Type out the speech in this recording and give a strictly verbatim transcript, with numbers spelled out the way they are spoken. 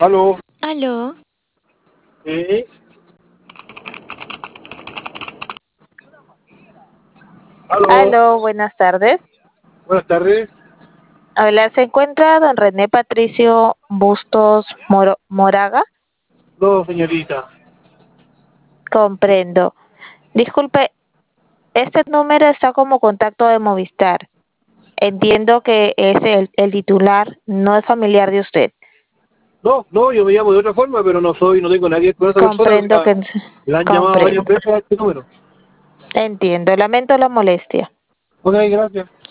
Aló. Aló. ¿Eh? Aló. Aló, buenas tardes. Buenas tardes. Hola, ¿se encuentra don René Patricio Bustos Moro- Moraga? No, señorita. Comprendo. Disculpe, este número está como contacto de Movistar. Entiendo que es el, el titular, no es familiar de usted. No, no, yo me llamo de otra forma, pero no soy, no tengo nadie con esa persona. Comprendo La, que... la han llamado varias Comprendo. veces a este número. Entiendo, lamento la molestia. Ok, gracias.